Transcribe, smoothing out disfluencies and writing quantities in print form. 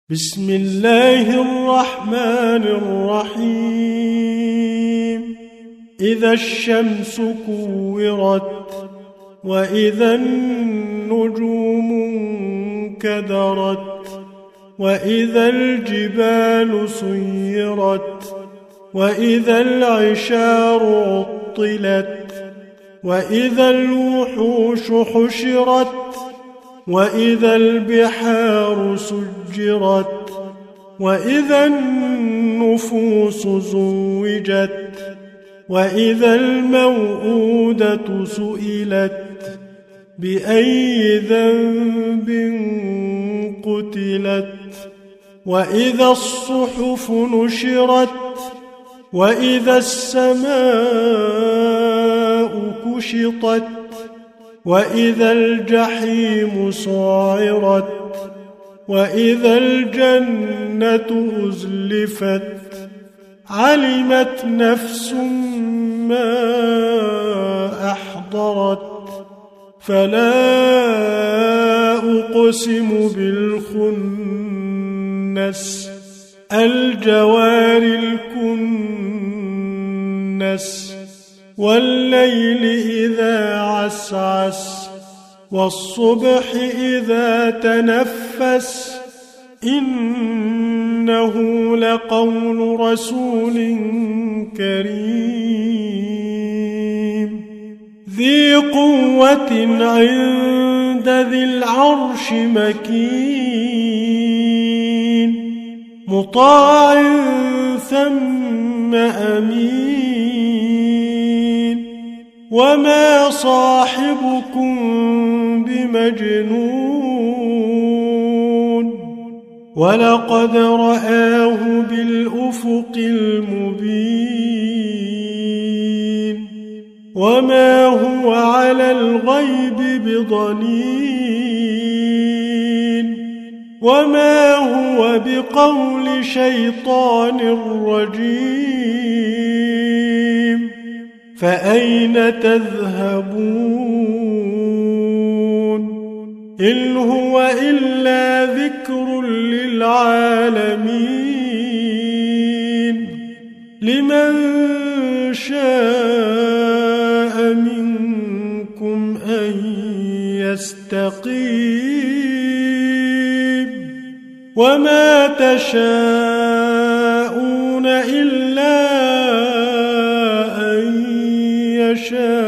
بسم الله الرحمن الرحيم إذا الشمس كورت وإذا النجوم انكدرت وإذا الجبال سيرت وإذا العشار عطلت وإذا الوحوش حشرت وإذا البحار سجرت وإذا النفوس زوجت وإذا الموءودة سئلت بأي ذنب قتلت وإذا الصحف نشرت وإذا السماء كشطت وإذا الجحيم سعرت وإذا الجنة أزلفت علمت نفس ما أحضرت فلا أقسم بالخنس الجوار الكنس والليل إذا عسعس والصبح إذا تنفس إنه لقول رسول كريم ذي قوة عند ذي العرش مكين مطاع ثم أمين وما صاحبكم بمجنون ولقد رآه بالأفق المبين وما هو على الغيب بضنين وما هو بقول شيطان رجيم فأين تذهبون إن هو إلا ذكر للعالمين لمن شاء منكم أن يستقيم وما تشاءون إلا أن يشاء